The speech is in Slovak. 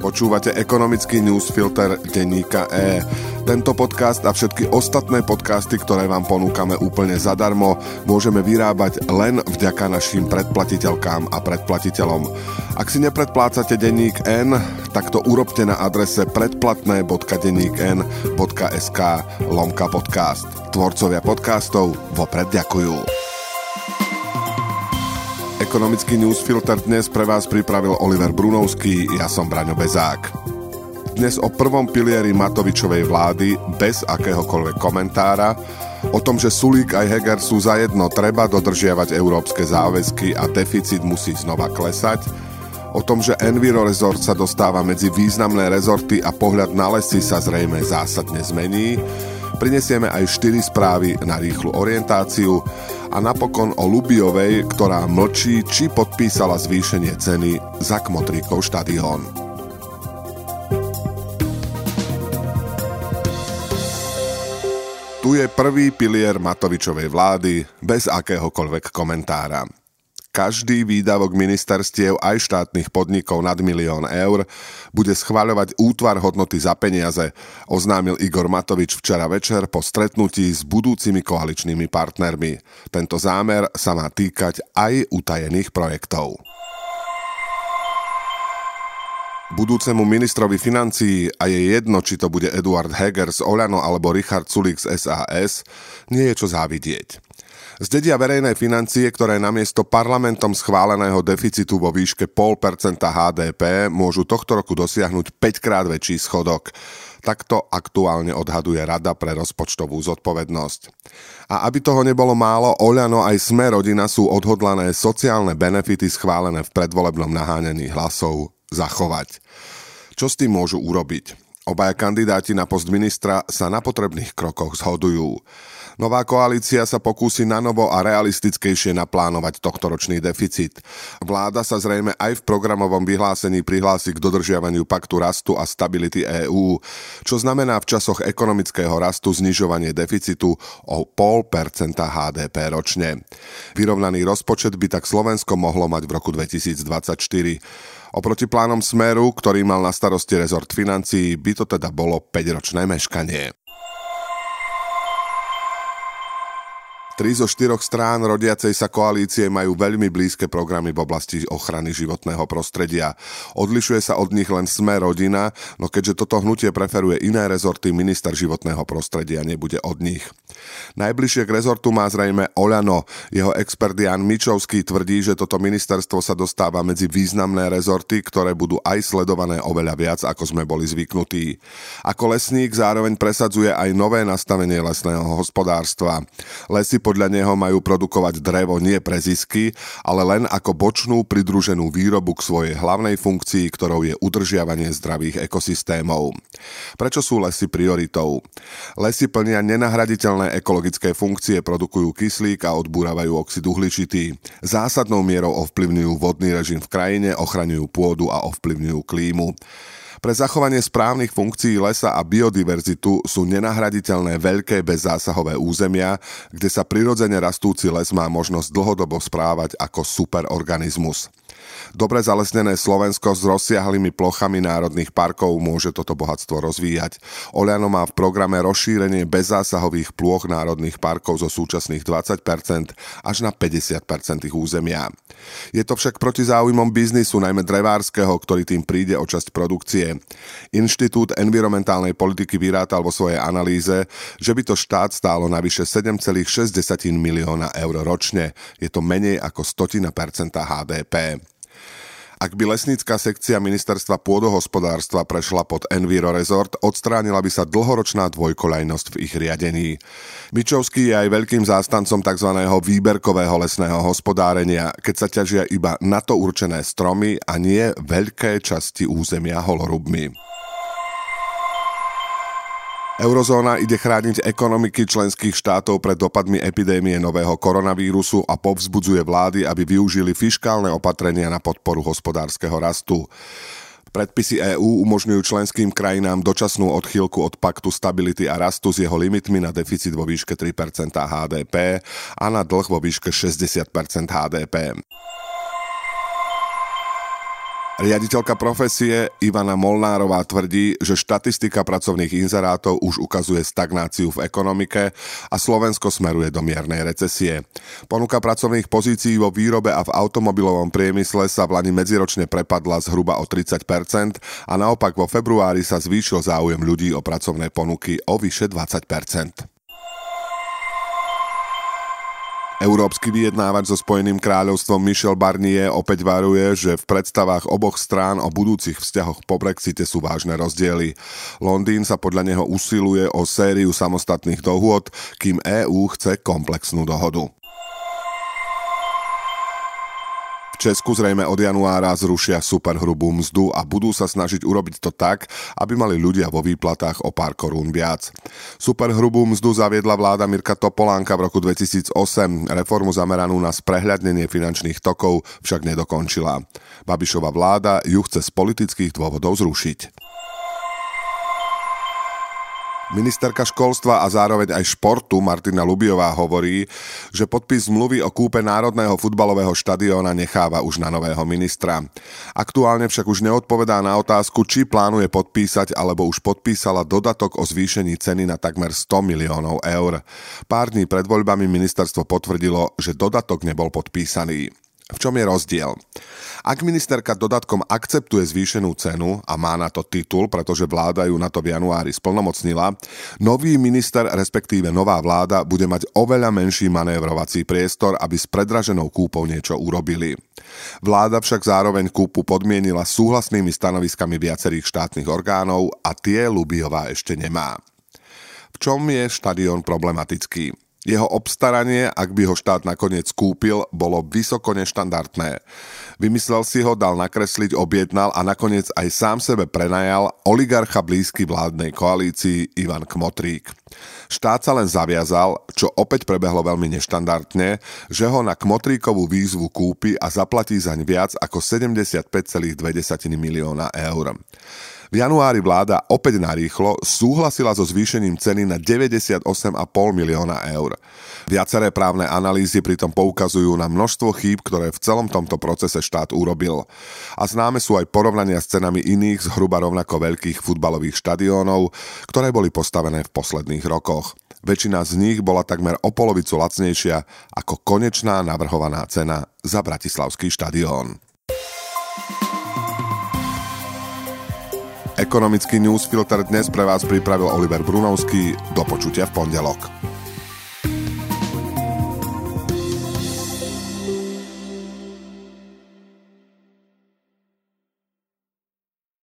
Počúvate ekonomický newsfilter denníka E. Tento podcast a všetky ostatné podcasty, ktoré vám ponúkame úplne zadarmo, môžeme vyrábať len vďaka našim predplatiteľkám a predplatiteľom. Ak si nepredplácate denník N, tak to urobte na adrese predplatné.dennikn.sk/podcast. Tvorcovia podcastov vopred ďakujú. Ekonomický newsfilter dnes pre vás pripravil Oliver Brunovský, ja som Braňo Bezák. Dnes o prvom pilieri Matovičovej vlády bez akéhokoľvek komentára, o tom, že Sulík aj Heger sú zajedno, treba dodržiavať európske záväzky a deficit musí znova klesať, o tom, že Enviro Resort sa dostáva medzi významné rezorty a pohľad na lesy sa zrejme zásadne zmení, prinesieme aj 4 správy na rýchlu orientáciu a napokon o Lubiovej, ktorá mlčí, či podpísala zvýšenie ceny za Kmotríkov štadión. Tu je prvý pilier Matovičovej vlády bez akéhokoľvek komentára. Každý výdavok ministerstiev aj štátnych podnikov nad 1 000 000 eur bude schvaľovať útvar hodnoty za peniaze, oznámil Igor Matovič včera večer po stretnutí s budúcimi koaličnými partnermi. Tento zámer sa má týkať aj utajených projektov. Budúcemu ministrovi financií, a je jedno, či to bude Eduard Heger z Oľano alebo Richard Sulík z SAS, nie je čo závidieť. Zdedia verejné financie, ktoré namiesto parlamentom schváleného deficitu vo výške 0,5% HDP môžu tohto roku dosiahnuť 5-krát väčší schodok. Takto aktuálne odhaduje Rada pre rozpočtovú zodpovednosť. A aby toho nebolo málo, Oľano aj Sme rodina sú odhodlané sociálne benefity schválené v predvolebnom naháňaní hlasov zachovať. Čo s tým môžu urobiť? Obaja kandidáti na post ministra sa na potrebných krokoch zhodujú. Nová koalícia sa pokúsi nanovo a realistickejšie naplánovať tohtoročný deficit. Vláda sa zrejme aj v programovom vyhlásení prihlási k dodržiavaniu paktu rastu a stability EÚ, čo znamená v časoch ekonomického rastu znižovanie deficitu o 0,5% HDP ročne. Vyrovnaný rozpočet by tak Slovensko mohlo mať v roku 2024. Oproti plánom Smeru, ktorý mal na starosti rezort financií, by to teda bolo 5-ročné meškanie. 3 zo 4 strán rodiacej sa koalície majú veľmi blízke programy v oblasti ochrany životného prostredia. Odlišuje sa od nich len Sme rodina, no keďže toto hnutie preferuje iné rezorty, minister životného prostredia nebude od nich. Najbližšie k rezortu má zrejme Oľano. Jeho expert Jan Mičovský tvrdí, že toto ministerstvo sa dostáva medzi významné rezorty, ktoré budú aj sledované oveľa viac, ako sme boli zvyknutí. Ako lesník zároveň presadzuje aj nové nastavenie lesného hospodárstva. Lesy podľa neho majú produkovať drevo nie pre zisky, ale len ako bočnú pridruženú výrobu k svojej hlavnej funkcii, ktorou je udržiavanie zdravých ekosystémov. Prečo sú lesy prioritou? Lesy plnia nenahraditeľné ekologické funkcie, produkujú kyslík a odbúravajú oxid uhličitý. Zásadnou mierou ovplyvňujú vodný režim v krajine, ochraňujú pôdu a ovplyvňujú klímu. Pre zachovanie správnych funkcií lesa a biodiverzitu sú nenahraditeľné veľké bezzásahové územia, kde sa prirodzene rastúci les má možnosť dlhodobo správať ako superorganizmus. Dobre zalesnené Slovensko s rozsiahlými plochami národných parkov môže toto bohatstvo rozvíjať. Oľano má v programe rozšírenie bezzásahových plôch národných parkov zo súčasných 20% až na 50% ich územia. Je to však proti záujmom biznisu, najmä drevárskeho, ktorý tým príde o časť produkcie. Inštitút environmentálnej politiky vyrátal vo svojej analýze, že by to štát stálo navyše 7,6 milióna eur ročne. Je to menej ako 100% HDP. Ak by lesnícka sekcia ministerstva pôdohospodárstva prešla pod Enviro Resort, odstránila by sa dlhoročná dvojkoľajnosť v ich riadení. Mičovský je aj veľkým zástancom tzv. Výberkového lesného hospodárenia, keď sa ťažia iba na to určené stromy a nie veľké časti územia holorubmi. Eurozóna ide chrániť ekonomiky členských štátov pred dopadmi epidémie nového koronavírusu a povzbudzuje vlády, aby využili fiškálne opatrenia na podporu hospodárskeho rastu. Predpisy EÚ umožňujú členským krajinám dočasnú odchýlku od paktu stability a rastu s jeho limitmi na deficit vo výške 3% HDP a na dlh vo výške 60% HDP. Riaditeľka profesie Ivana Molnárová tvrdí, že štatistika pracovných inzerátov už ukazuje stagnáciu v ekonomike a Slovensko smeruje do miernej recesie. Ponuka pracovných pozícií vo výrobe a v automobilovom priemysle sa vlani medziročne prepadla zhruba o 30% a naopak vo februári sa zvýšil záujem ľudí o pracovné ponuky o vyše 20%. Európsky vyjednávač so Spojeným kráľovstvom Michel Barnier opäť varuje, že v predstavách oboch strán o budúcich vzťahoch po Brexite sú vážne rozdiely. Londýn sa podľa neho usiluje o sériu samostatných dohôd, kým EÚ chce komplexnú dohodu. V Česku zrejme od januára zrušia superhrubú mzdu a budú sa snažiť urobiť to tak, aby mali ľudia vo výplatách o pár korún viac. Superhrubú mzdu zaviedla vláda Mirka Topolánka v roku 2008. Reformu zameranú na sprehľadnenie finančných tokov však nedokončila. Babišova vláda ju chce z politických dôvodov zrušiť. Ministerka školstva a zároveň aj športu Martina Lubiová hovorí, že podpis zmluvy o kúpe Národného futbalového štadióna necháva už na nového ministra. Aktuálne však už neodpovedá na otázku, či plánuje podpísať alebo už podpísala dodatok o zvýšení ceny na takmer 100 miliónov eur. Pár dní pred voľbami ministerstvo potvrdilo, že dodatok nebol podpísaný. V čom je rozdiel? Ak ministerka dodatkom akceptuje zvýšenú cenu a má na to titul, pretože vláda ju na to v januári splnomocnila, nový minister, respektíve nová vláda, bude mať oveľa menší manévrovací priestor, aby s predraženou kúpou niečo urobili. Vláda však zároveň kúpu podmienila súhlasnými stanoviskami viacerých štátnych orgánov a tie Lubiová ešte nemá. V čom je štadión problematický? Jeho obstaranie, ak by ho štát nakoniec kúpil, bolo vysoko neštandardné. Vymyslel si ho, dal nakresliť, objednal a nakoniec aj sám sebe prenajal oligarcha blízky vládnej koalícii Ivan Kmotrík. Štát sa len zaviazal, čo opäť prebehlo veľmi neštandardne, že ho na Kmotríkovú výzvu kúpi a zaplatí zaň viac ako 75,2 milióna eur. V januári vláda opäť narýchlo súhlasila so zvýšením ceny na 98,5 milióna eur. Viaceré právne analýzy pritom poukazujú na množstvo chýb, ktoré v celom tomto procese štát urobil. A známe sú aj porovnania s cenami iných zhruba rovnako veľkých futbalových štadiónov, ktoré boli postavené v posledných rokoch. Väčšina z nich bola takmer o polovicu lacnejšia ako konečná navrhovaná cena za bratislavský štadión. Ekonomický newsfilter dnes pre vás pripravil Oliver Brunovský. Do počutia v pondelok.